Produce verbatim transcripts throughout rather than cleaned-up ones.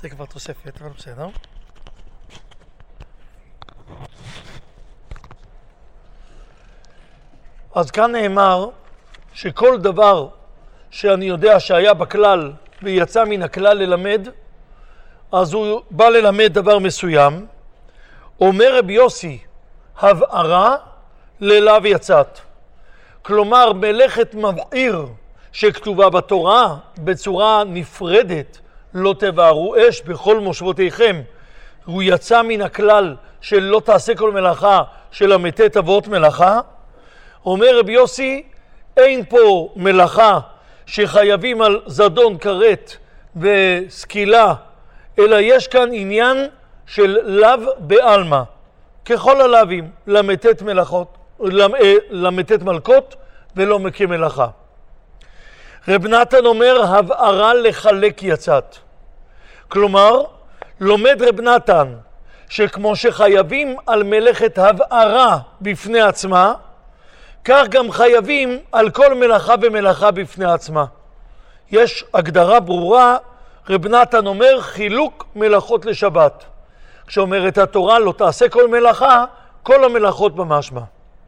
זה כבר תוספת, אבל בסדר. אז כאן נאמר שכל דבר שאני יודע שהיה בכלל ויצא מן הכלל ללמד, אז הוא בא ללמד דבר מסוים. אומר רבי יוסי, הבערה ללאו יצאת. כלומר, מלאכת מבעיר שכתובה בתורה בצורה נפרדת, לא תבערו אש בכל מושבותיכם, הוא יצא מן הכלל של לא תעשה כל מלאכה, של המתת אבות מלאכה. אומר רבי יוסי, אין פה מלאכה שחייבים על זדון כרת וסקילה, אלא יש כאן עניין של לאו בעלמא, ככל הלאווים, למתת מלאכות, למתת מלכות ולא כמלאכה. רב נתן אומר, הבערה לחלק יצאת. כלומר, לומד רב נתן שכמו שחייבים על מלאכת הבערה בפני עצמה, כך גם חייבים על כל מלאכה ומלאכה בפני עצמה. יש הגדרה ברורה, רב נתן אומר חילוק מלאכות לשבת. כשאומרת התורה לא תעשה כל מלאכה, כל המלאכות במשמע.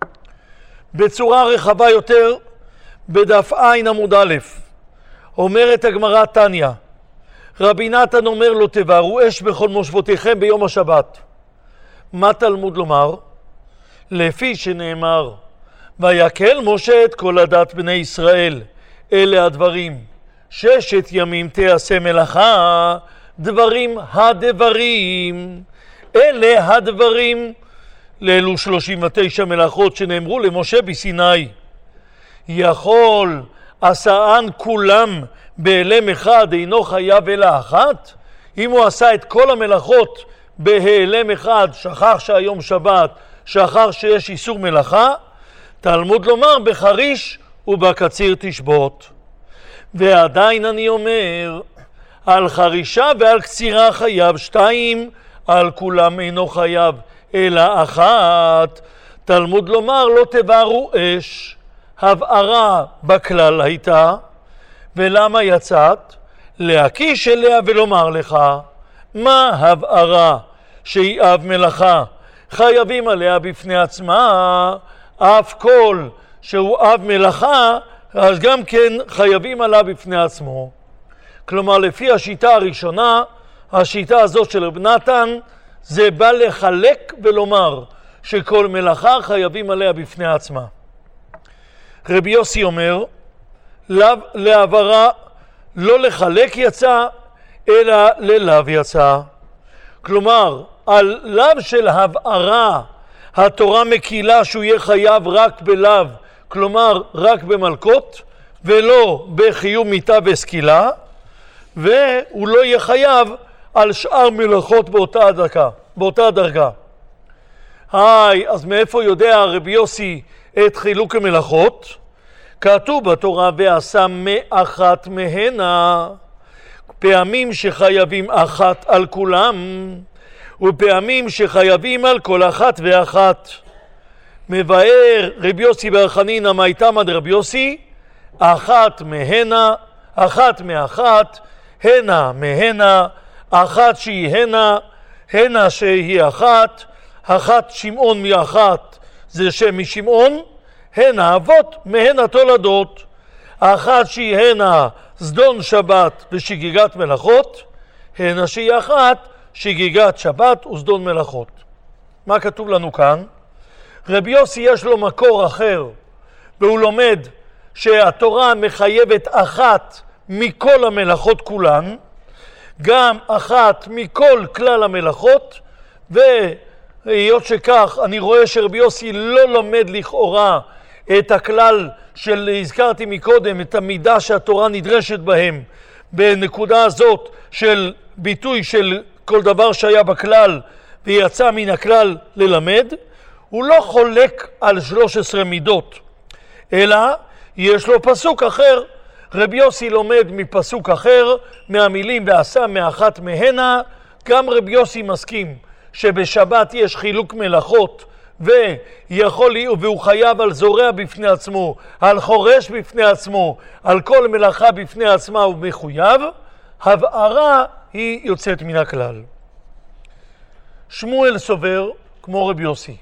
בצורה רחבה יותר, בדף עין עמוד א', אומרת הגמרא תניא, רבי נתן אומר לא תבערו אש בכל מושבותיכם ביום השבת. מה תלמוד לומר? לפי שנאמר, ויקהל משה את כל עדת בני ישראל, אלה הדברים, ששת ימים תעשה מלאכה, דברים הדברים, אלה הדברים, לאלו שלושים ותשע מלאכות שנאמרו למשה בסיני. יכול עשאן כולם בהלם אחד, אינו חייב אלא אחת? אם הוא עשה את כל המלאכות בהלם אחד, שכח שהיום שבת, שכח שיש איסור מלאכה, תלמוד לומר בחריש ובקציר תשבות. ועדיין אני אומר, על חרישה ועל קצירה חייב שתיים, על כולם אינו חייב אלא אחת. תלמוד לומר לא תבערו אש, הבערה בכלל הייתה, ולמה יצאת? להקיש אליה ולומר לך, מה הבערה שהיא אב מלאכה? חייבים עליה בפני עצמה, אף כל שהוא אב מלאכה, אז גם כן חייבים עליו בפני עצמו. כלומר, לפי השיטה הראשונה, השיטה הזאת של רב נתן, זה בא לחלק ולומר שכל מלאכה חייבים עליה בפני עצמה. רבי יוסי אומר, לאו להעברה לא לחלק יצא, אלא ללאו יצא. כלומר, על לאו של הבערה, התורה מקילה שהוא יהיה חייב רק בלאו, כלומר רק במלכות, ולא בחיוב מיתה וסקילה, והוא לא יהיה חייב על שאר מלאכות באותה הדרגה. באותה דרגה. היי, אז מאיפה יודע רבי יוסי את חילוק המלאכות? כתוב בתורה ועשה מאחת מהנה, פעמים שחייבים אחת על כולם, ופעמים שחייבים על כל אחת ואחת. מבאר רבי יוסי בר חנינא מאיתמא דרבי יוסי, אחת מהנה, אחת מאחת, הנה מהנה, אחת שהיא הנה, הנה שהיא אחת, אחת שמעון מאחת זה שם משמעון, הנה אבות מהנה תולדות, אחת שהיא הנה זדון שבת ושגיגת מלאכות, הנה שהיא אחת שגיגת שבת וזדון מלאכות. מה כתוב לנו כאן? רבי יוסי יש לו מקור אחר, והוא לומד שהתורה מחייבת אחת מכל המלאכות כולן, גם אחת מכל כלל המלאכות, והיות שכך אני רואה שרבי יוסי לא לומד לכאורה את הכלל של, הזכרתי מקודם, את המידה שהתורה נדרשת בהם, בנקודה הזאת של ביטוי של כל דבר שהיה בכלל ויצא מן הכלל ללמד, הוא לא חולק על שלוש עשרה מידות, אלא יש לו פסוק אחר. רבי יוסי לומד מפסוק אחר, מהמילים ועשה מאחת מהנה. גם רבי יוסי מסכים שבשבת יש חילוק מלאכות, ויכול, והוא חייב על זורע בפני עצמו, על חורש בפני עצמו, על כל מלאכה בפני עצמה הוא מחויב. הבערה היא יוצאת מן הכלל. שמואל סובר כמו רבי יוסי.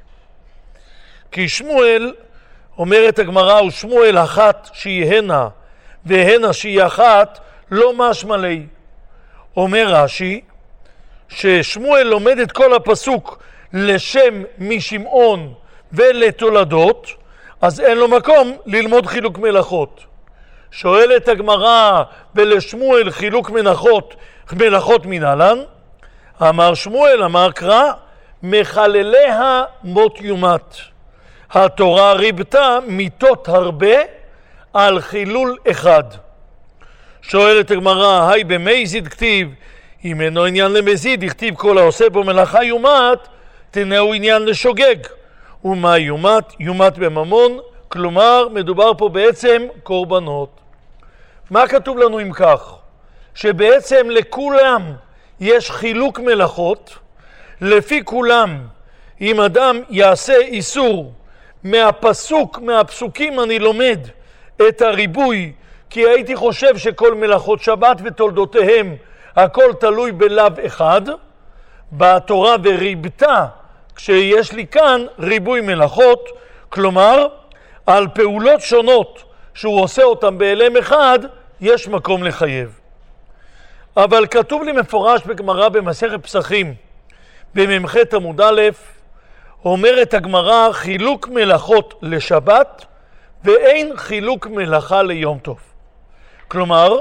כי שמואל, אומרת הגמרא, ושמואל אחת שהיא הנה, והנה שהיא אחת, לא משמע לי. אומר רש"י, ששמואל לומד את כל הפסוק לשם משמעון ולתולדות, אז אין לו מקום ללמוד חילוק מלאכות. שואלת הגמרא, ולשמואל חילוק מלאכות, מלאכות מנהלן? אמר שמואל, אמר קרא, מחלליה מות יומת. התורה ריבתה מיתות הרבה על חילול אחד. שואלת הגמרא, היי במזיד כתיב, אם אינו עניין למזיד, הכתיב כל העושה בו מלאכה יומת, תנאו עניין לשוגג. ומה יומת? יומת בממון, כלומר מדובר פה בעצם קורבנות. מה כתוב לנו אם כך? שבעצם לכולם יש חילוק מלאכות, לפי כולם, אם אדם יעשה איסור מהפסוק, מהפסוקים אני לומד את הריבוי, כי הייתי חושב שכל מלאכות שבת ותולדותיהם הכל תלוי בלאו אחד, בתורה וריבתה, כשיש לי כאן ריבוי מלאכות, כלומר על פעולות שונות שהוא עושה אותם באלם אחד, יש מקום לחייב. אבל כתוב לי מפורש בגמרא במסכת פסחים, בממח עמוד א', אומרת הגמרא חילוק מלאכות לשבת ואין חילוק מלאכה ליום טוב. כלומר,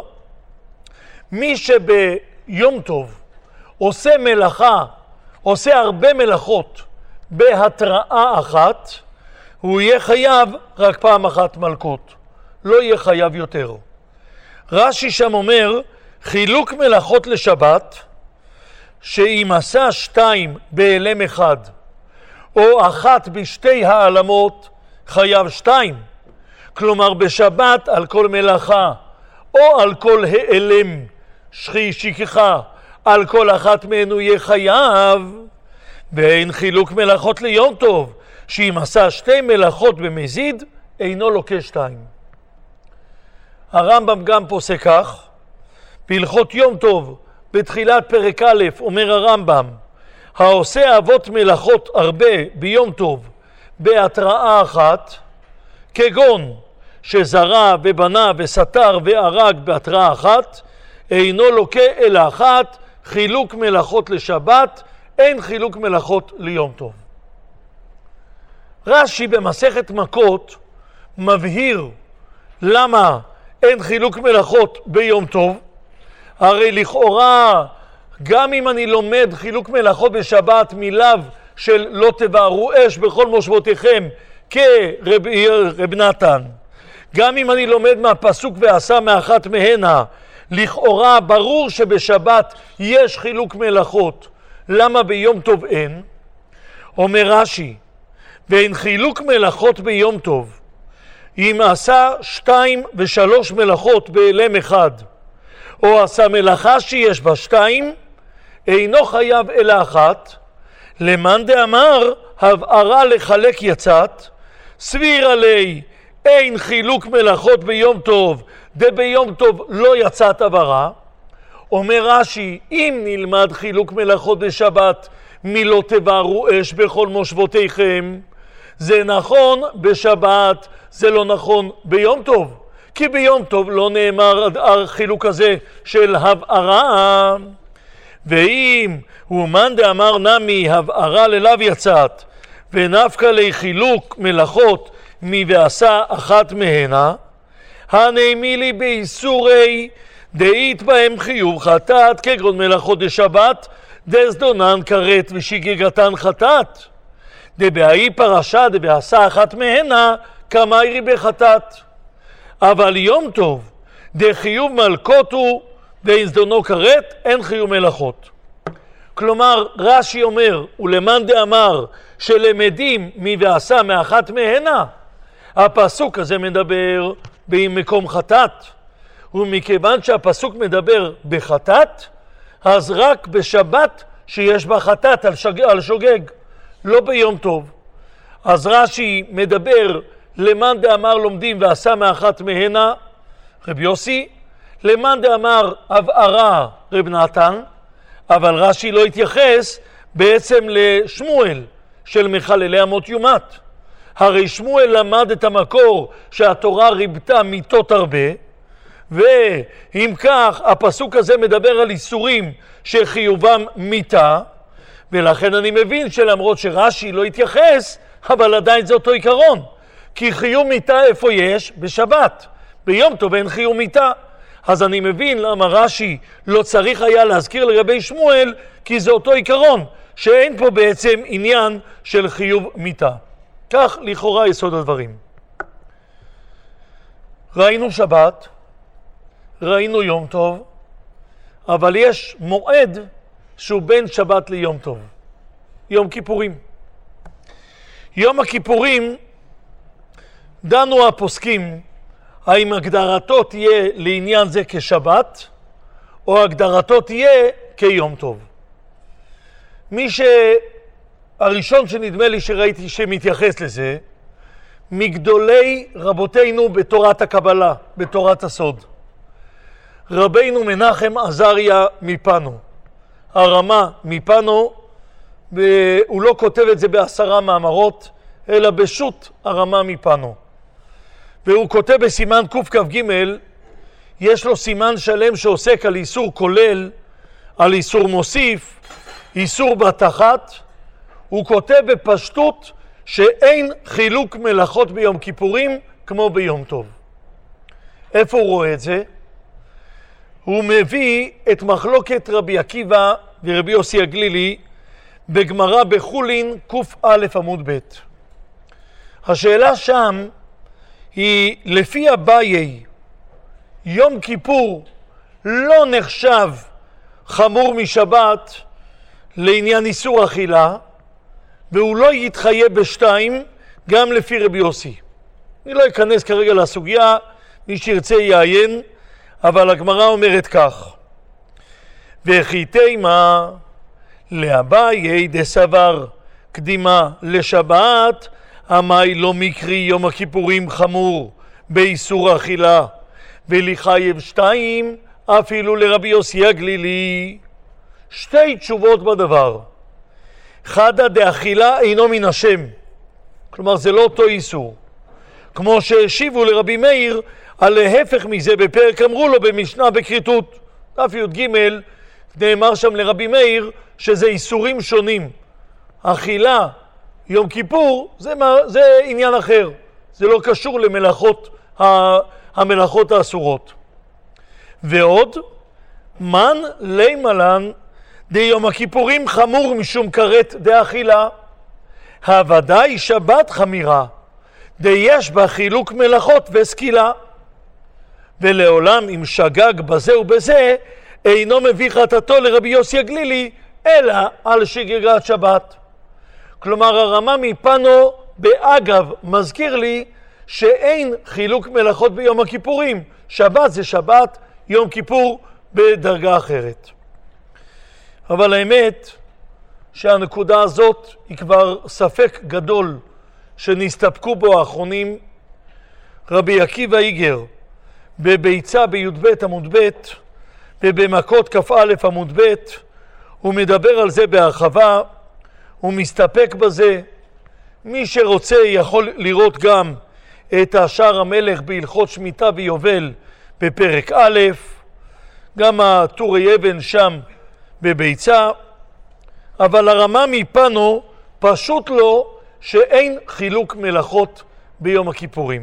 מי שביום טוב עושה מלאכה, עושה הרבה מלאכות בהתראה אחת, הוא יהיה חייב רק פעם אחת מלכות, לא יהיה חייב יותר. רש"י שם אומר, חילוק מלאכות לשבת, שאם עשה שתיים באלם אחד, או אחת בשתי העלמות, חייב שתיים. כלומר בשבת על כל מלאכה, או על כל העלם, שכי שכחה, על כל אחת מהן הוא יהיה חייב. ואין חילוק מלאכות ליום טוב, שאם עשה שתי מלאכות במזיד, אינו לוקה שתיים. הרמב"ם גם פוסק כך, בהלכות יום טוב, בתחילת פרק א', אומר הרמב"ם, העושה אבות מלאכות הרבה ביום טוב בהתראה אחת, כגון שזרע ובנה וסתר והרג בהתראה אחת, אינו לוקה אלא אחת, חילוק מלאכות לשבת, אין חילוק מלאכות ליום טוב. רש"י במסכת מכות מבהיר למה אין חילוק מלאכות ביום טוב. הרי לכאורה גם אם אני לומד חילוק מלאכות בשבת מלאו של לא תבערו אש בכל מושבותיכם כרב רב נתן, גם אם אני לומד מהפסוק ועשה מאחת מהנה, לכאורה ברור שבשבת יש חילוק מלאכות, למה ביום טוב אין? אומר רש"י, ואין חילוק מלאכות ביום טוב אם עשה שתיים ושלוש מלאכות באלם אחד, או עשה מלאכה שיש בה שתיים, אינו חייב אלא אחת, למאן דאמר הבערה לחלק יצאת, סביר עלי אין חילוק מלאכות ביום טוב, דביום טוב לא יצאת הבערה. אומר רש"י, אם נלמד חילוק מלאכות בשבת, מלא תבערו אש בכל מושבותיכם, זה נכון בשבת, זה לא נכון ביום טוב, כי ביום טוב לא נאמר החילוק הזה של הבערה. ואם הוא מאן דאמר נמי הבערה ללאו יצאת, ונפקא לי חילוק מלאכות מי ועשה אחת מהנה, הנעמי לי באיסורי דאית בהם חיוב חטאת, כגון מלאכות דשבת, דזדונן כרת ושגגתן חטאת. דבהאי פרשה דבעשה אחת מהנה, כמיירי בחטאת. אבל יום טוב, דחיוב מלכות הוא, דזדונו כרת, אין חיוב מלאכות. כלומר, רש"י אומר, ולמאן דאמר שלמדים מי ועשה מאחת מהנה, הפסוק הזה מדבר במקום חטאת, ומכיוון שהפסוק מדבר בחטאת, אז רק בשבת שיש בה חטאת על, שג... על שוגג, לא ביום טוב. אז רש"י מדבר למאן דאמר לומדים ועשה מאחת מהנה, רב יוסי, למאן דאמר הבערה רב נתן, אבל רש"י לא התייחס בעצם לשמואל של מחללי אמות יומת. הרי שמואל למד את המקור שהתורה ריבתה מיתות הרבה, ואם כך הפסוק הזה מדבר על איסורים שחיובם מיתה, ולכן אני מבין שלמרות שרש"י לא התייחס, אבל עדיין זה אותו עיקרון. כי חיוב מיתה איפה יש? בשבת. ביום טוב אין חיוב מיתה. אז אני מבין למה רש"י לא צריך היה להזכיר לגבי שמואל, כי זה אותו עיקרון, שאין פה בעצם עניין של חיוב מיתה. כך לכאורה יסוד הדברים. ראינו שבת, ראינו יום טוב, אבל יש מועד שהוא בין שבת ליום טוב. יום כיפורים. יום הכיפורים דנו הפוסקים האם הגדרתו תהיה לעניין זה כשבת, או הגדרתו תהיה כיום טוב. מי שהראשון שנדמה לי שראיתי שמתייחס לזה, מגדולי רבותינו בתורת הקבלה, בתורת הסוד. רבינו מנחם עזריה מפנו. הרמה מפנו, הוא לא כותב את זה בעשרה מאמרות, אלא בשו"ת הרמה מפנו. והוא כותב בסימן קכ"ג, יש לו סימן שלם שעוסק על איסור כולל, על איסור מוסיף, איסור בתחת. הוא כותב בפשטות שאין חילוק מלאכות ביום כיפורים כמו ביום טוב. איפה הוא רואה את זה? הוא מביא את מחלוקת רבי עקיבא ורבי יוסי הגלילי בגמרא בחולין ק"א עמוד ב'. השאלה שם היא, לפי אביי, יום כיפור לא נחשב חמור משבת לעניין איסור אכילה, והוא לא יתחייב בשתיים גם לפי רבי יוסי. אני לא אכנס כרגע לסוגיה, מי שירצה יעיין, אבל הגמרא אומרת כך: וכי תימה לאביי דסבר קדימה לשבת, המאי לא מקרי יום הכיפורים חמור באיסור אכילה, ולחייב שתיים אפילו לרבי יוסי הגלילי. שתי תשובות בדבר. חדא דאכילה אינו מן השם, כלומר זה לא אותו איסור, כמו שהשיבו לרבי מאיר על ההפך מזה בפרק אמרו לו במשנה בכריתות דף י"ג, נאמר שם לרבי מאיר שזה איסורים שונים. אכילה יום כיפור זה, זה עניין אחר, זה לא קשור למלאכות, המלאכות האסורות. ועוד, מן לימלן דיום הכיפורים חמור משום כרת דאכילה, הוודאי שבת חמירה דיש בה חילוק מלאכות וסקילה, ולעולם אם שגג בזה ובזה אינו מביא חטאתו לרבי יוסי הגלילי אלא על שגגת שבת. כלומר הרמה מפנו באגב מזכיר לי שאין חילוק מלאכות ביום הכיפורים, שבת זה שבת, יום כיפור בדרגה אחרת. אבל האמת שהנקודה הזאת היא כבר ספק גדול שנסתפקו בו האחרונים. רבי עקיבא איגר בביצה בי"ב עמוד ב' ובמכות כ"א עמוד ב' הוא מדבר על זה בהרחבה, הוא מסתפק בזה. מי שרוצה יכול לראות גם את השער המלך בהלכות שמיטה ויובל בפרק א', גם הטורי אבן שם בביצה. אבל הרמה מפנו פשוט לא שאין חילוק מלאכות ביום הכיפורים.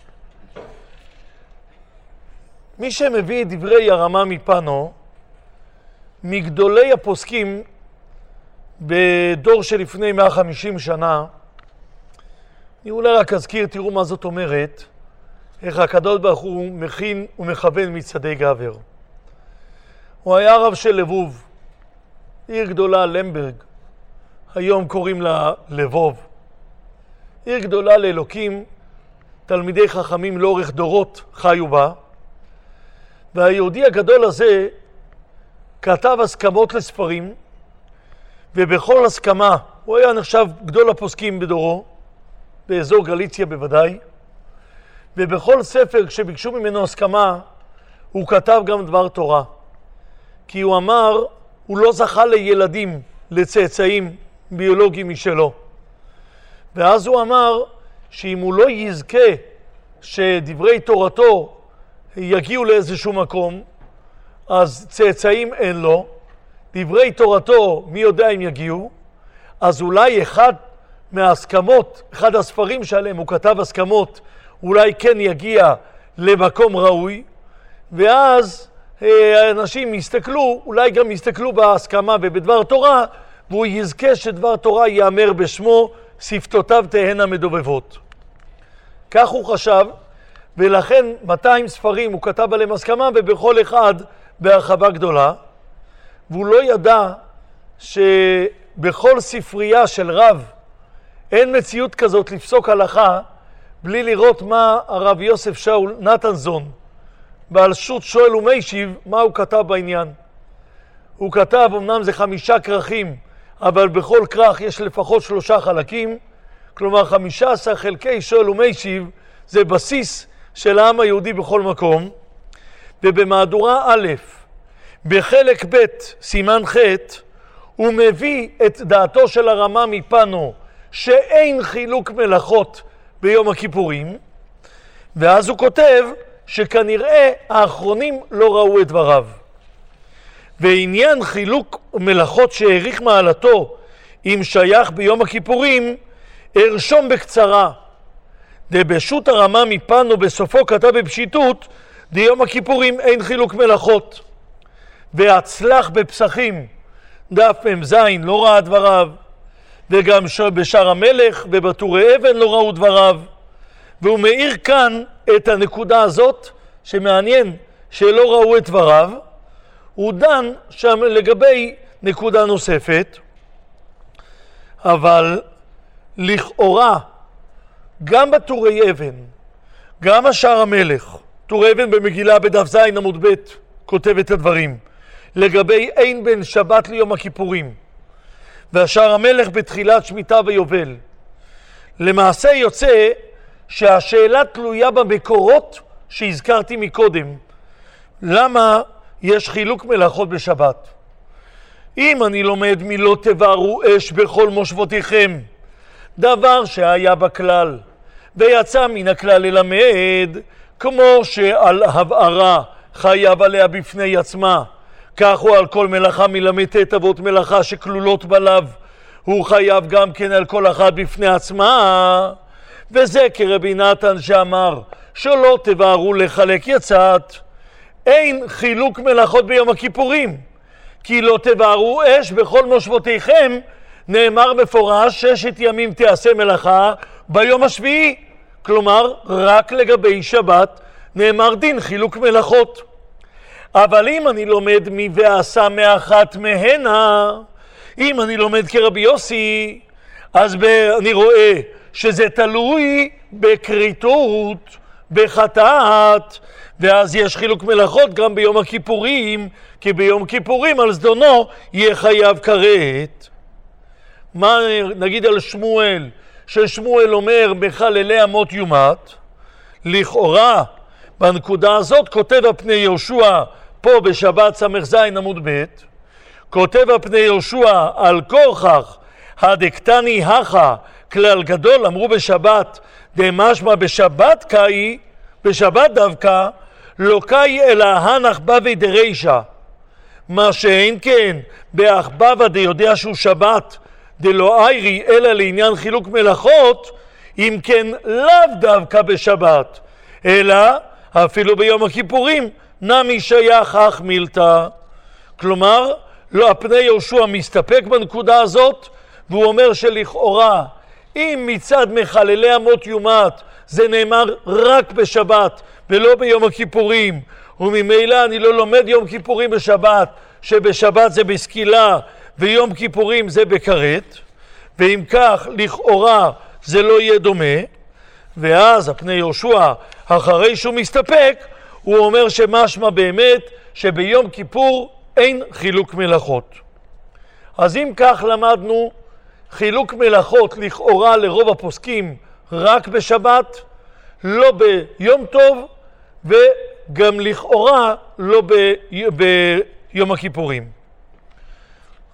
מי שמביא את דברי הרמה מפנו מגדולי הפוסקים בדור שלפני מאה וחמישים שנה, אני אולי רק אזכיר, תראו מה זאת אומרת, איך הקדוש ברוך הוא מכין ומכוון מצעדי גבר. הוא היה רב של לבוב, עיר גדולה, למברג, היום קוראים לה לבוב. עיר גדולה לאלוקים, תלמידי חכמים לאורך דורות חיו בה, והיהודי הגדול הזה כתב הסכמות לספרים, ובכל הסכמה, הוא היה נחשב גדול הפוסקים בדורו, באזור גליציה בוודאי, ובכל ספר כשביקשו ממנו הסכמה, הוא כתב גם דבר תורה. כי הוא אמר, הוא לא זכה לילדים, לצאצאים ביולוגיים משלו. ואז הוא אמר שאם הוא לא יזכה שדברי תורתו יגיעו לאיזשהו מקום, אז צאצאים אין לו, דברי תורתו מי יודע אם יגיעו, אז אולי אחד מההסכמות, אחד הספרים שעליהם הוא כתב הסכמות, אולי כן יגיע למקום ראוי, ואז האנשים יסתכלו, אולי גם יסתכלו בהסכמה ובדבר תורה, והוא יזכה שדבר תורה יאמר בשמו, שפתותיו תהיינה מדובבות. כך הוא חשב, ולכן מאתיים ספרים הוא כתב עליהם הסכמה, ובכל אחד בהרחבה גדולה, והוא לא ידע שבכל ספרייה של רב אין מציאות כזאת לפסוק הלכה בלי לראות מה הרב יוסף שאול נתנזון בעל שו"ת שואל ומשיב, מה הוא כתב בעניין. הוא כתב, אמנם זה חמישה כרכים, אבל בכל כרך יש לפחות שלושה חלקים, כלומר חמישה עשר חלקי שואל ומשיב זה בסיס של העם היהודי בכל מקום. ובמהדורה א', בחלק ב', סימן ח', הוא מביא את דעתו של הרמה מפנו שאין חילוק מלאכות ביום הכיפורים, ואז הוא כותב שכנראה האחרונים לא ראו את דבריו. ועניין חילוק מלאכות שהעריך מעלתו אם שייך ביום הכיפורים, הרשום בקצרה. דבשו"ת הרמה מפנו בסופו כתב בפשיטות, דיום הכיפורים אין חילוק מלאכות. והצלח בפסחים, דף מ"ז לא ראה דבריו, וגם בשער המלך ובטורי אבן לא ראו דבריו. והוא מאיר כאן את הנקודה הזאת, שמעניין שלא ראו את דבריו. הוא דן שם לגבי נקודה נוספת, אבל לכאורה גם בטורי אבן, גם השער המלך, טורי אבן במגילה בדף ז' עמוד ב' כותב את הדברים לגבי אין בין שבת ליום הכיפורים, והשער המלך בתחילת שמיטה ויובל. למעשה יוצא שהשאלה תלויה במקורות שהזכרתי מקודם. למה יש חילוק מלאכות בשבת? אם אני לומד מלא תבערו אש בכל מושבותיכם, דבר שהיה בכלל ויצא מן הכלל ללמד, כמו שעל הבערה חייב עליה בפני עצמה, כך הוא על כל מלאכה מלמד תת אבות מלאכה שכלולות בלב, הוא חייב גם כן על כל אחת בפני עצמה. וזה כרבי נתן שאמר שלא תבערו לחלק יצאת, אין חילוק מלאכות ביום הכיפורים, כי לא תבערו אש בכל מושבותיכם, נאמר מפורש ששת ימים תעשה מלאכה ביום השביעי, כלומר רק לגבי שבת נאמר דין חילוק מלאכות. אבל אם אני לומד מי ועשה מאחת מהנה, אם אני לומד כרבי יוסי, אז אני רואה שזה תלוי בקריטות, בחטאת, ואז יש חילוק מלאכות גם ביום הכיפורים, כי ביום כיפורים על זדונו יהיה חייב כרת. מה נגיד על שמואל, ששמואל אומר בחללי אמות יומת? לכאורה בנקודה הזאת כותב הפני יהושע פה בשבת ס"ז עמוד ב', כותב הפני יהושע על כורכך הדקטני הכה כלל גדול, אמרו בשבת דמשמע בשבת קאי, בשבת דווקא לא קאי אלא הנח בבי דרישא, מה שאין כן באחבבה דיודע שהוא שבת דלא איירי אלא לעניין חילוק מלאכות, אם כן לאו דווקא בשבת אלא אפילו ביום הכיפורים נמי שייך אך מילתא. כלומר לא, הפני יהושע מסתפק בנקודה הזאת, והוא אומר שלכאורה אם מצד מחללי אמות יומת זה נאמר רק בשבת ולא ביום הכיפורים, וממילא אני לא לומד יום כיפורים בשבת, שבשבת זה בסקילה ויום כיפורים זה בכרת, ואם כך לכאורה זה לא יהיה דומה. ואז הפני יהושע אחרי שהוא מסתפק הוא אומר שמשמע באמת שביום כיפור אין חילוק מלאכות. אז אם כך למדנו חילוק מלאכות לכאורה לרוב הפוסקים רק בשבת, לא ביום טוב, וגם לכאורה לא ב... ביום הכיפורים.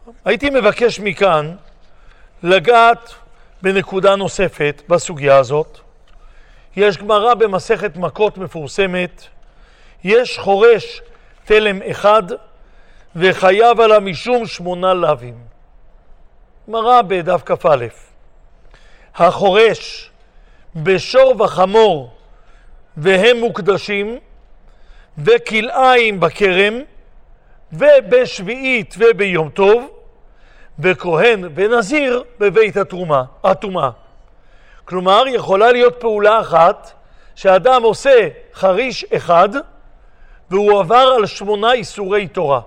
הייתי מבקש מכאן לגעת בנקודה נוספת בסוגיה הזאת. יש גמרא במסכת מכות מפורסמת, יש חורש תלם אחד וחייב עליו משום שמונה לווים. גמרא בדף כ"א. החורש בשור וחמור והם מוקדשים, וכלאיים בכרם, ובשביעית וביום טוב, וכהן ונזיר בבית התרומה, התומה. כלומר, יכולה להיות פעולה אחת שאדם עושה חריש אחד והוא עבר על שמונה איסורי תורה.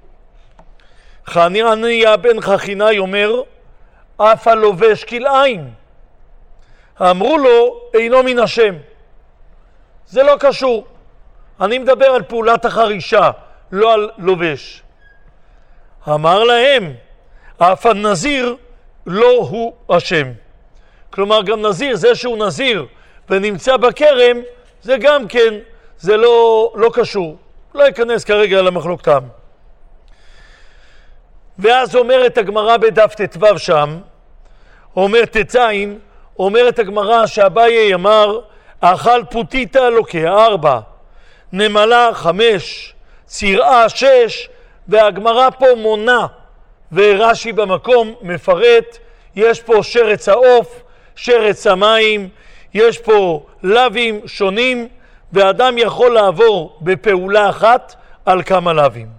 חנניה בן חכינאי אומר, אף הלובש כלאיים. אמרו לו, אינו מן השם. זה לא קשור. אני מדבר על פעולת החרישה, לא על לובש. אמר להם, אף הנזיר לא הוא השם. כלומר, גם נזיר, זה שהוא נזיר ונמצא בכרם, זה גם כן, זה לא, לא קשור. לא ייכנס כרגע למחלוקתם. ואז אומרת הגמרא בדף ט"ו שם, אומר תצאין, אומרת הגמרא שאביי אמר, אכל פוטיטה לוקח ארבע, נמלה חמש, צירעה שש, והגמרא פה מונה, ורש"י במקום מפרט, יש פה שרץ העוף, שרץ המים, יש פה לווים שונים, ואדם יכול לעבור בפעולה אחת על כמה לווים.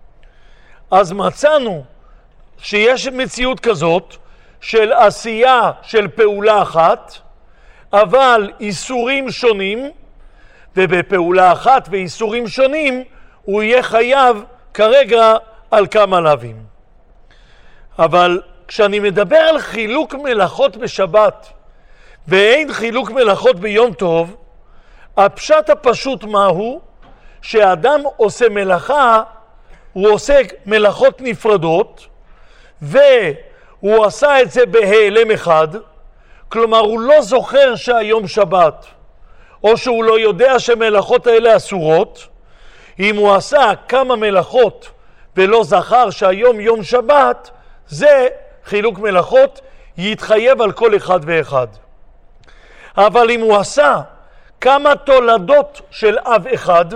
אז מצאנו שיש מציאות כזאת של עשייה של פעולה אחת, אבל איסורים שונים, ובפעולה אחת ואיסורים שונים הוא יהיה חייב כרגע על כמה לווים. אבל כשאני מדבר על חילוק מלאכות בשבת ואין חילוק מלאכות ביום טוב, הפשט הפשוט מהו? שאדם עושה מלאכה, הוא עושה מלאכות נפרדות, והוא עשה את זה בהיעלם אחד, כלומר הוא לא זוכר שהיום שבת, או שהוא לא יודע שמלאכות האלה אסורות. אם הוא עשה כמה מלאכות ולא זכר שהיום יום שבת, זה חילוק מלאכות, יתחייב על כל אחד ואחד. אבל אם הוא עשה כמה תולדות של אב אחד,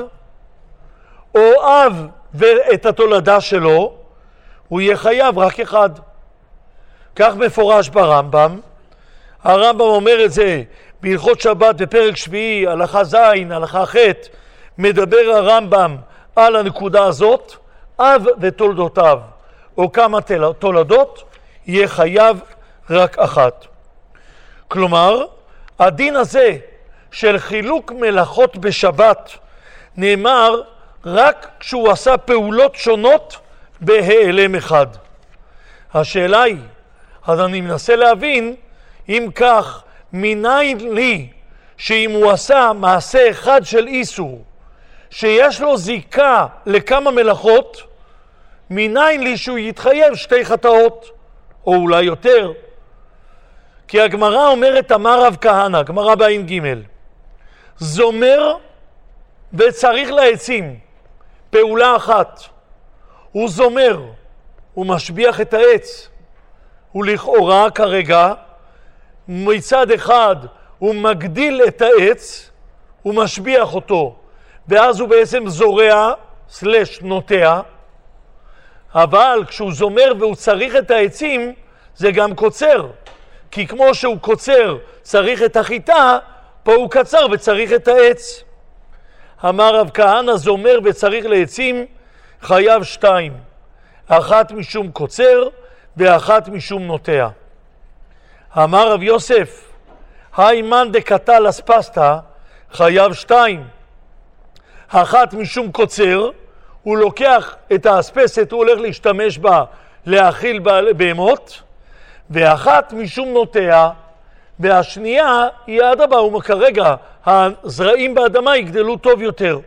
או אב ואת התולדה שלו, הוא יהיה חייב רק אחד. כך מפורש ברמב"ם. הרמב"ם אומר את זה בהלכות שבת בפרק שביעי, הלכה ז', הלכה ח', מדבר הרמב"ם על הנקודה הזאת, אב ותולדותיו, או כמה תולדות, יהיה חייב רק אחת. כלומר, הדין הזה של חילוק מלאכות בשבת נאמר רק כשהוא עשה פעולות שונות בהיעלם אחד. השאלה היא, אז אני מנסה להבין, אם כך, מניין לי שאם הוא עשה מעשה אחד של איסור, שיש לו זיקה לכמה מלאכות, מניין לי שהוא יתחייב שתי חטאות, או אולי יותר. כי הגמרא אומרת, אמר רב כהנא, גמרא בעין ג', זומר וצריך לעצים, פעולה אחת. הוא זומר, הוא משביח את העץ. הוא לכאורה כרגע, מצד אחד הוא מגדיל את העץ, הוא משביח אותו, ואז הוא בעצם זורע, סלש נוטע, אבל כשהוא זומר והוא צריך את העצים, זה גם קוצר. כי כמו שהוא קוצר, צריך את החיטה, פה הוא קצר וצריך את העץ. אמר רב כהנא, זומר וצריך לעצים, חייב שתיים. אחת משום קוצר, ואחת משום נוטע. אמר רב יוסף, היימן דקטל אספסתא, חייב שתיים. אחת משום קוצר, הוא לוקח את האספסת, הוא הולך להשתמש בה להאכיל בהמות, ואחת משום נוטע, והשנייה היא האדמה, וכרגע הזרעים באדמה יגדלו טוב יותר.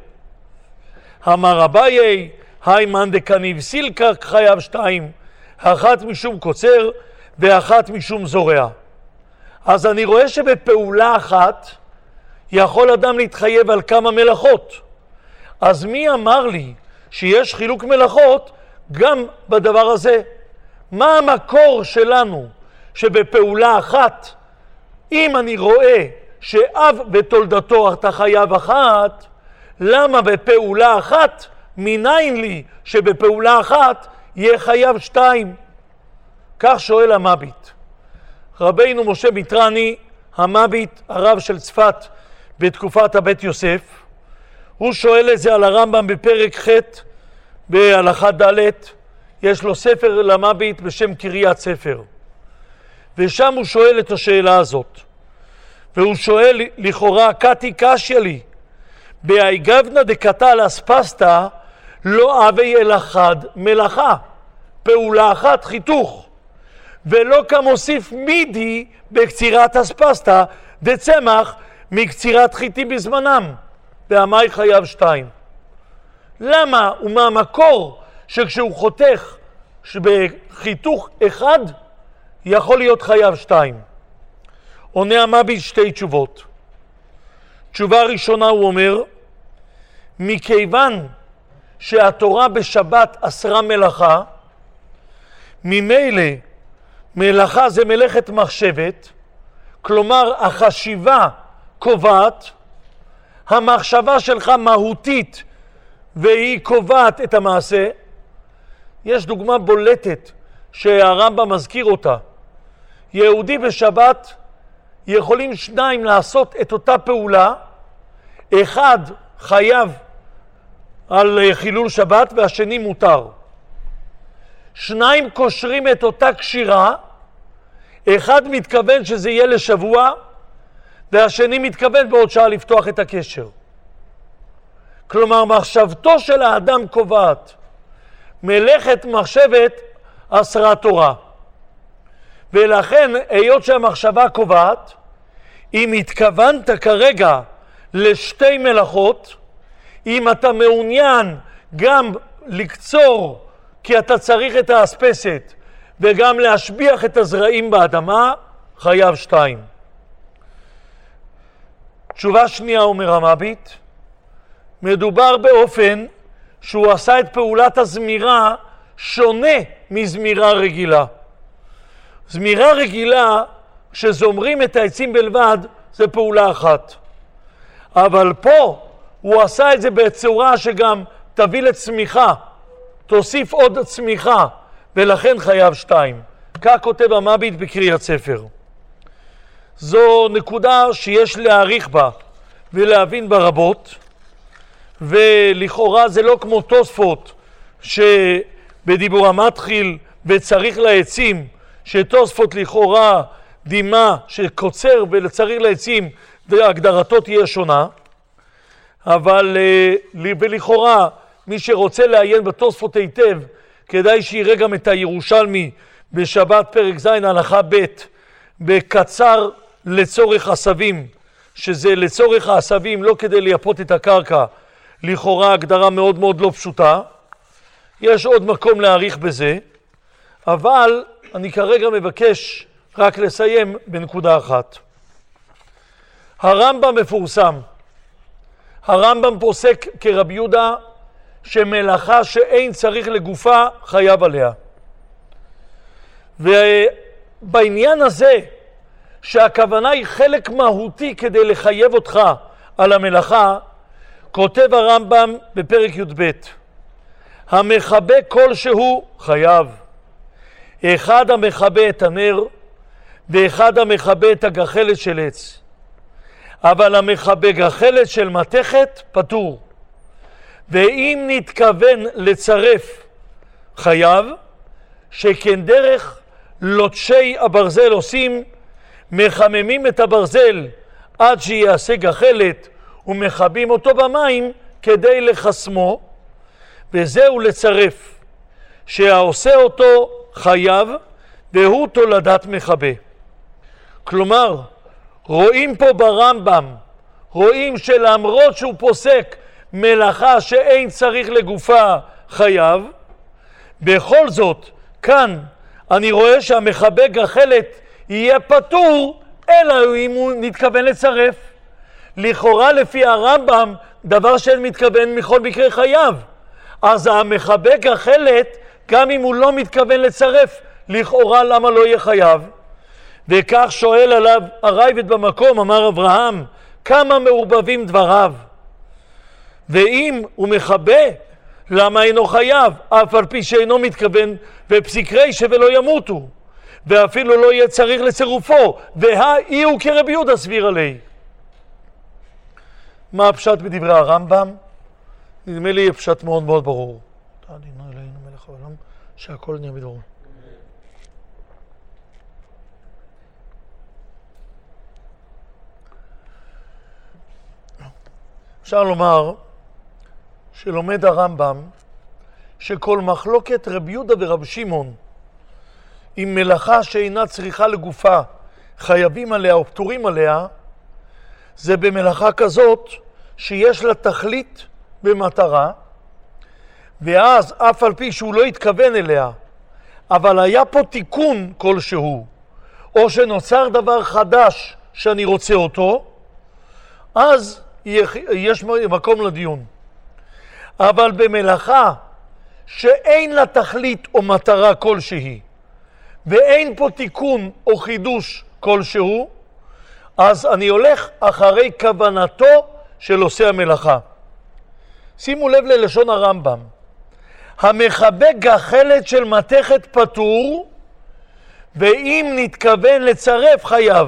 אמר אביי, היימן דקניב סילקה, חייב שתיים. אחת משום קוצר ואחת משום זורע. אז אני רואה שבפעולה אחת יכול אדם להתחייב על כמה מלאכות. אז מי אמר לי שיש חילוק מלאכות גם בדבר הזה? מה המקור שלנו שבפעולה אחת, אם אני רואה שאב ותולדתו אתה חייב אחת, למה בפעולה אחת מניין לי שבפעולה אחת יהיה חייב שתיים? כך שואל המביט. רבינו משה מיטרני, המביט, הרב של צפת בתקופת הבית יוסף, הוא שואל את זה על הרמב"ם בפרק ח' בהלכה ד', יש לו ספר למביט בשם קריאת ספר, ושם הוא שואל את השאלה הזאת, והוא שואל לכאורה קטי קשיא לי, בהיגבנה דקתל אספסתא לא אבי אל אחד מלאכה, פעולה אחת חיתוך, ולא כמוסיף מידי בקצירת אספסתא דצמח מקצירת חיטים בזמנם, והמאי חייב שתיים. למה ומה המקור שכשהוא חותך בחיתוך אחד יכול להיות חייב שתיים? עונה המביט שתי תשובות. תשובה ראשונה הוא אומר, מכיוון שהתורה בשבת אסרה מלאכה, ממילא מלאכה זה מלאכת מחשבת, כלומר החשיבה קובעת, המחשבה שלך מהותית והיא קובעת את המעשה. יש דוגמה בולטת שהרמב"ם מזכיר אותה. יהודי בשבת יכולים שניים לעשות את אותה פעולה, אחד חייב על חילול שבת והשני מותר. שניים קושרים את אותה קשירה, אחד מתכוון שזה יהיה לשבוע והשני מתכוון בעוד שעה לפתוח את הקשר. כלומר מחשבתו של האדם קובעת. מלאכת מחשבת אסרה תורה, ולכן היות שהמחשבה קובעת, אם התכוונת כרגע לשתי מלאכות, אם אתה מעוניין גם לקצור כי אתה צריך את האספסת וגם להשביח את הזרעים באדמה, חייב שתיים. תשובה שנייה אומר המביט, מדובר באופן שהוא עשה את פעולת הזמירה שונה מזמירה רגילה. זמירה רגילה, כשזומרים את העצים בלבד, זה פעולה אחת. אבל פה הוא עשה את זה בצורה שגם תביא לצמיחה, תוסיף עוד צמיחה, ולכן חייב שתיים. כך כותב המביט בקריאת ספר. זו נקודה שיש להעריך בה ולהבין בה רבות, ולכאורה זה לא כמו תוספות שבדיבור המתחיל וצריך לעצים, שתוספות לכאורה דימה שקוצר ולצריך לעצים והגדרתו תהיה שונה, אבל ולכאורה מי שרוצה לעיין בתוספות היטב כדאי שיראה גם את הירושלמי בשבת פרק ז' הלכה ב' בקצר לצורך עשבים, שזה לצורך העשבים לא כדי לייפות את הקרקע, לכאורה הגדרה מאוד מאוד לא פשוטה. יש עוד מקום להעריך בזה, אבל אני כרגע מבקש רק לסיים בנקודה אחת. הרמב"ם מפורסם. הרמב"ם פוסק כרבי יהודה שמלאכה שאין צריך לגופה חייב עליה. ובעניין הזה שהכוונה היא חלק מהותי כדי לחייב אותך על המלאכה, כותב הרמב"ם בפרק י"ב, המכבה כלשהו חייב. אחד המכבה את הנר ואחד המכבה את הגחלת של עץ, אבל המכבה גחלת של מתכת פטור. ואם נתכוון לצרף חייב, שכן דרך לוטשי הברזל עושים, מחממים את הברזל עד שיעשה גחלת ומכבים אותו במים כדי לחסמו, וזהו לצרף, שהעושה אותו חייב והוא תולדת מכבה. כלומר, רואים פה ברמב"ם, רואים שלמרות שהוא פוסק מלאכה שאין צריך לגופה חייב, בכל זאת כאן אני רואה שהמכבה גחלת יהיה פטור, אלא אם הוא מתכוון לצרף. לכאורה לפי הרמב"ם דבר שאין מתכוון מכל מקרה חייב, אז המכבה גחלת גם אם הוא לא מתכוון לצרף לכאורה למה לא יהיה חייב? וכך שואל עליו הרייבד במקום, אמר אברהם, כמה מעורבבים דבריו? ואם הוא מחבא, למה אינו חייב? אף על פי שאינו מתכוון, ופסיק רישא ולא ימותו, ואפילו לא יהיה צריך לצירופו, והאי הוא כרבי יהודה סביר עלי. מה הפשט בדברי הרמב"ם? נדמה לי פשט מאוד מאוד ברור. תעלינו אלינו מלך העולם, שהכל נהיה בדברו. אפשר לומר שלומד הרמב"ם שכל מחלוקת רבי יהודה ורב שמעון עם מלאכה שאינה צריכה לגופה חייבים עליה או פטורים עליה, זה במלאכה כזאת שיש לה תכלית במטרה, ואז אף על פי שהוא לא התכוון אליה, אבל היה פה תיקון כלשהו, או שנוצר דבר חדש שאני רוצה אותו, אז יש מקום לדיון. אבל במלאכה שאין לה תכלית או מטרה כלשהי, ואין פה תיקון או חידוש כלשהו, אז אני הולך אחרי כוונתו של עושה המלאכה. שימו לב ללשון הרמב"ם. המחבא גחלת של מתכת פטור, ואם נתכוון לצרף חייב.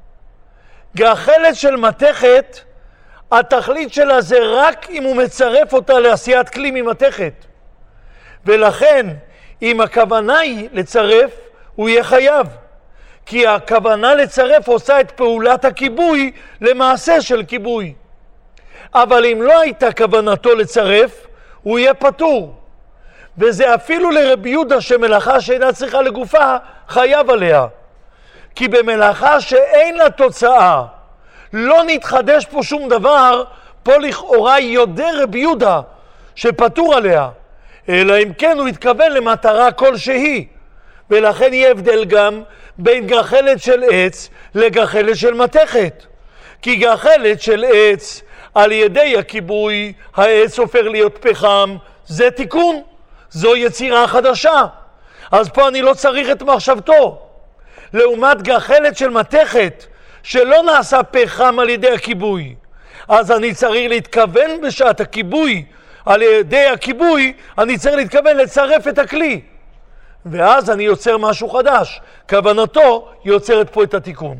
גחלת של מתכת, התכלית שלה זה רק אם הוא מצרף אותה לעשיית כלי ממתכת. ולכן, אם הכוונה היא לצרף, הוא יהיה חייב. כי הכוונה לצרף עושה את פעולת הכיבוי למעשה של כיבוי. אבל אם לא הייתה כוונתו לצרף, הוא יהיה פטור. וזה אפילו לרבי יהודה שמלאכה שאינה צריכה לגופה חייב עליה. כי במלאכה שאין לה תוצאה, לא נתחדש פה שום דבר, פה לכאורה יודע רבי יהודה שפטור עליה. אלא אם כן הוא התכוון למטרה כלשהי. ולכן יהיה הבדל גם בין גחלת של עץ לגחלת של מתכת. כי גחלת של עץ, על ידי הכיבוי, העץ הופך להיות פחם, זה תיקון, זו יצירה חדשה. אז פה אני לא צריך את מחשבתו. לעומת גחלת של מתכת, שלא נעשה פחם על ידי הכיבוי, אז אני צריך להתכוון בשעת הכיבוי, על ידי הכיבוי, אני צריך להתכוון לצרף את הכלי. ואז אני יוצר משהו חדש. כוונתו יוצרת פה את התיקון.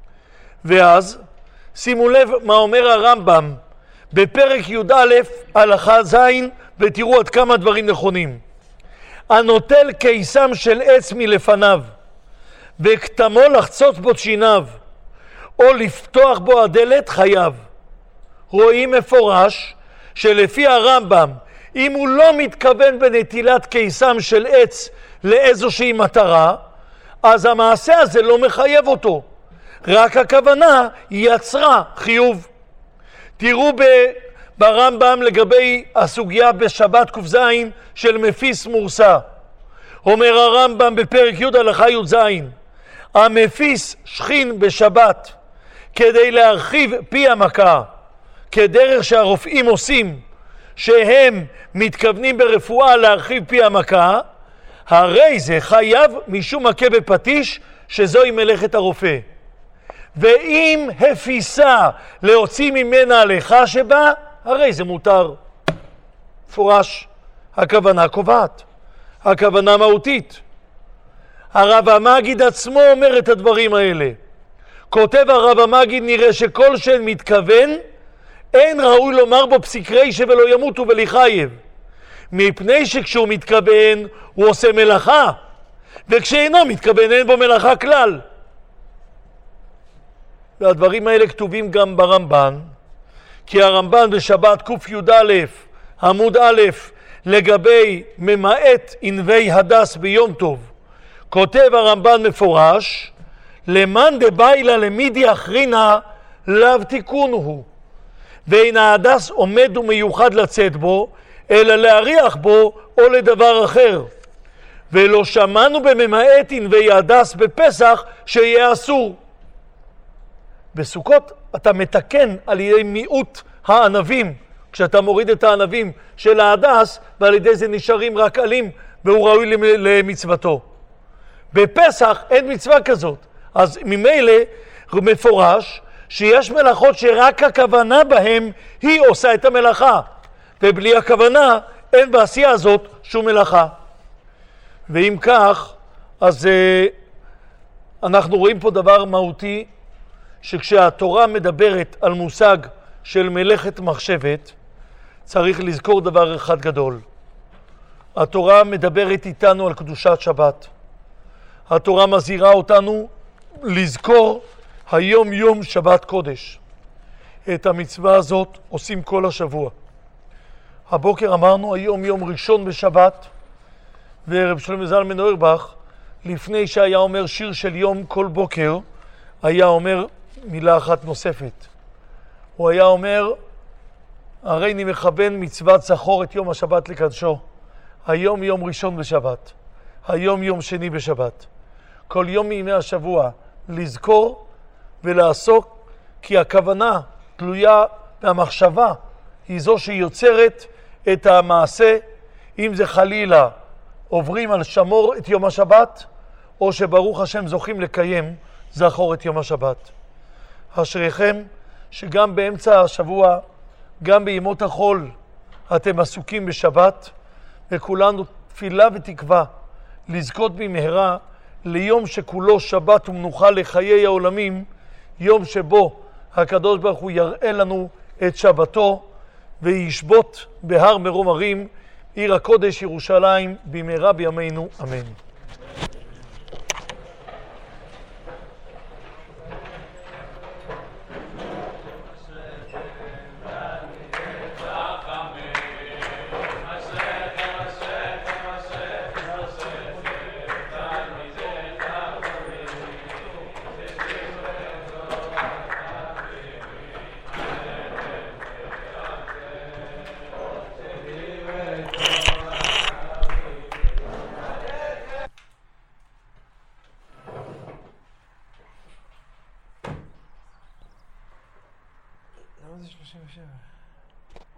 ואז, שימו לב מה אומר הרמב"ם בפרק י"א הלכה ז', ותראו עד כמה דברים נכונים. הנוטל קיסם של עץ מלפניו, וכתמו לחצות בו שיניו, או לפתוח בו הדלת חייב. רואים מפורש שלפי הרמב"ם, אם הוא לא מתכוון בנטילת קיסם של עץ לאיזושהי מטרה, אז המעשה הזה לא מחייב אותו. רק הכוונה יצרה חיוב. תראו ברמב"ם לגבי הסוגיה בשבת ק"ז של מפיס מורסה. אומר הרמב"ם בפרק י' הלכה י"ז, המפיס שכין בשבת כדי להרחיב פי המכה, כדרך שהרופאים עושים, שהם מתכוונים ברפואה להרחיב פי המכה, הרי זה חייב משום מכה בפטיש, שזוהי מלאכת הרופא. ואם הפיסה להוציא ממנה הלכה שבה, הרי זה מותר. פורש, הכוונה קובעת, הכוונה מהותית. הרב המגיד עצמו אומר את הדברים האלה. כותב הרב המגיד, נראה שכל שאין מתכוון, אין ראוי לומר בו פסיק רישא ולא ימותו ולחייב. מפני שכשהוא מתכוון, הוא עושה מלאכה, וכשאינו מתכוון, אין בו מלאכה כלל. והדברים האלה כתובים גם ברמב"ן, כי הרמב"ן בשבת ק"י"א, עמוד א', לגבי ממעט ענבי הדס ביום טוב, כותב הרמב"ן מפורש, למאן דביילה למידי אחרינה לאו תיקון הוא, ואין ההדס עומד ומיוחד לצאת בו, אלא להריח בו או לדבר אחר. ולא שמענו בממעט ענבי הדס בפסח שיהיה אסור. בסוכות אתה מתקן על ידי מיעוט הענבים, כשאתה מוריד את הענבים של ההדס, ועל ידי זה נשארים רק עלים, והוא ראוי למצוותו. בפסח אין מצווה כזאת. אז ממילא מפורש שיש מלאכות שרק הכוונה בהם היא עושה את המלאכה, ובלי הכוונה אין בעשייה הזאת שום מלאכה. ואם כך, אז uh, אנחנו רואים פה דבר מהותי, שכשהתורה מדברת על מושג של מלאכת מחשבת, צריך לזכור דבר אחד גדול. התורה מדברת איתנו על קדושת שבת. התורה מזהירה אותנו לזכור היום יום שבת קודש. את המצווה הזאת עושים כל השבוע. הבוקר אמרנו היום יום ראשון בשבת, ורב שלמה זלמן אוירבך, לפני שהיה אומר שיר של יום כל בוקר, היה אומר מילה אחת נוספת. הוא היה אומר, הרי אני מכוון מצוות זכור את יום השבת לקדשו. היום יום ראשון בשבת, היום יום שני בשבת. כל יום מימי השבוע לזכור ולעסוק, כי הכוונה תלויה מהמחשבה, היא זו שיוצרת את המעשה, אם זה חלילה עוברים על שמור את יום השבת, או שברוך השם זוכים לקיים זכור את יום השבת. אשריכם שגם באמצע השבוע, גם בימות החול, אתם עסוקים בשבת, וכולנו תפילה ותקווה לזכות במהרה ליום שכולו שבת ומנוחה לחיי העולמים, יום שבו הקדוש ברוך הוא יראה לנו את שבתו וישבות בהר מרום הרים, עיר הקודש ירושלים, במהרה בימינו אמן. למה זה שלושים ושבע?